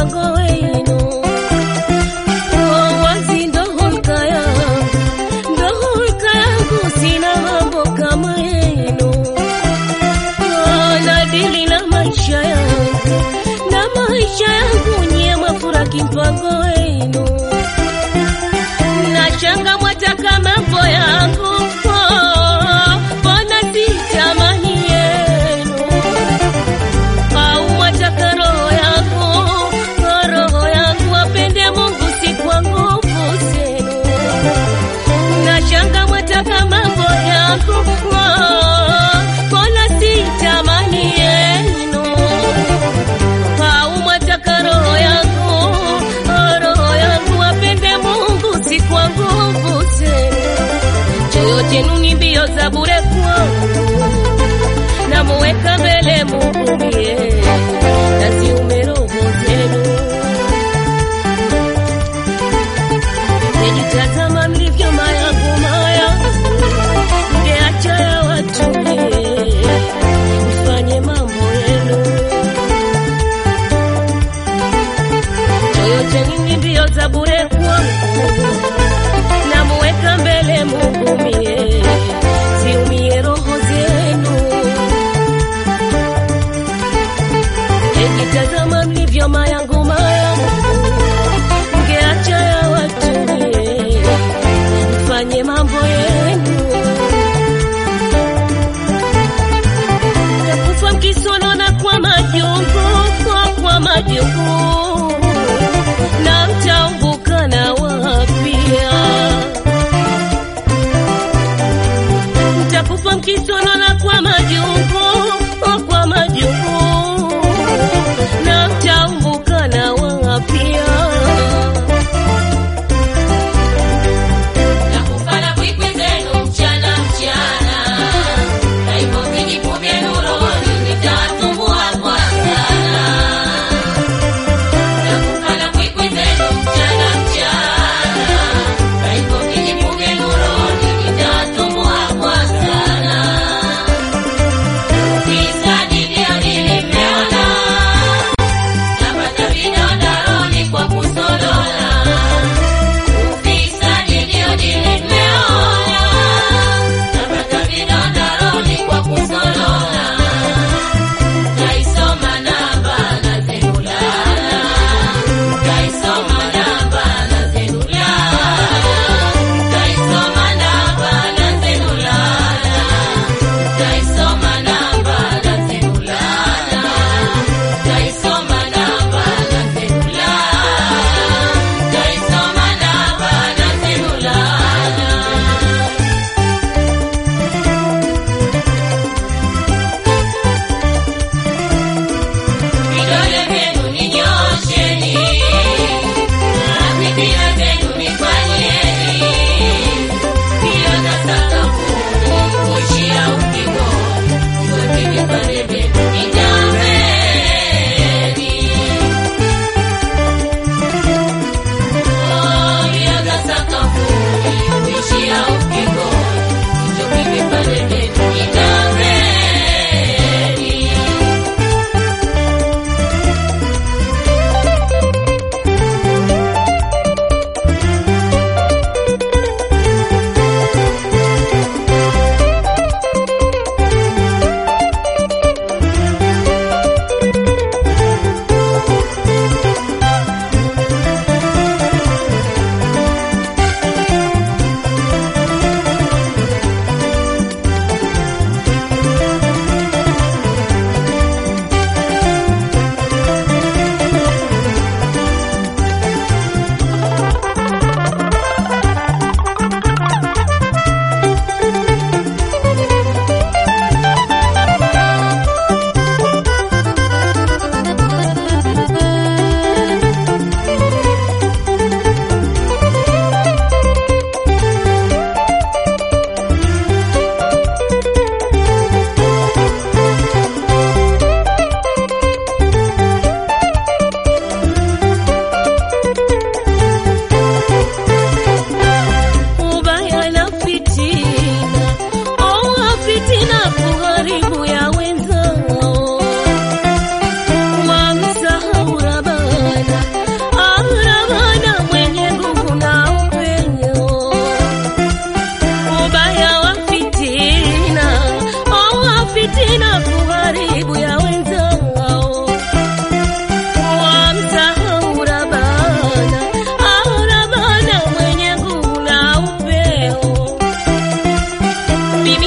mipango wenu. Wazi ndo hulka yangu, sina mambo kama yenu. Nadili na maisha yangu, nyie mwafuraki mpango wenu. Nachanga mwataka mambo yangu, mbona sitamani yenu? Au mwataka roho yangu apende Mungu si kwa nguvu zenu. Nachanga mwataka mambo yangu, mbona sitamani yenu? Au mwataka roho yangu apende Mungu si kwa nguvu zenu. Choyo chenu ni mbio za bure kwangu, namuweka mbele Mungu mie, naziume roho zenu. Nejitazama mlivyo mayangu, ngeacha ya watu mfanye mambo yenu. Choyo chenu ni mbio za bure kwangu, namuweka mbele Mungu mie, ziumie roho zenu. Nejitazama mlivyo mayangu, ngeacha ya watu mfanye mambo yenu. Takufa mkisonona kwa majungu, na mtaumbuka na wapia. Takufa mkisonona kwa majungu, na mtaumbuka na wapia.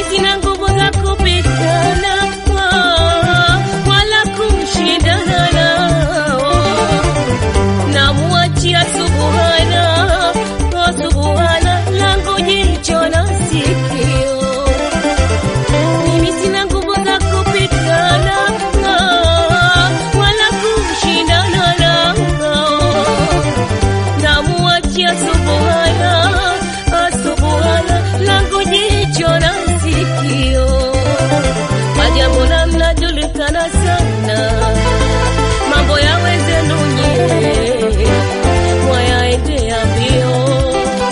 sina nguvu za kupigana wala kumshindana nao, namuachia Subhana, Subhana langu jicho na sikio. Mimi sina nguvu za kupigana wala kumshindana nao, namuachia Subhana, Subhana langu jicho na sikio. Majambo na mnajulikana sana, mambo ya wenzenu nyie mwayaendea mbio.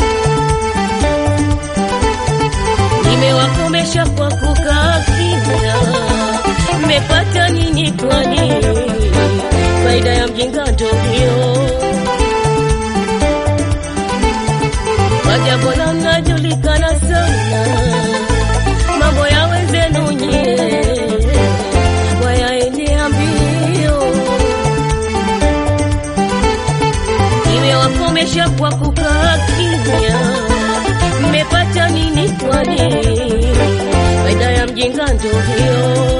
Nimewakomesha kwa kukaa kimya, mmepata nini kwani? Faida ya mjinga ndo hiyo. Majambo na mnajulikana sana, mambo ya wenzenu nyie wayaendea mbio. Nimewakomesha kwa kukaa kimya, mmepata nini kwani? Faida ya mjinga ndo hiyo.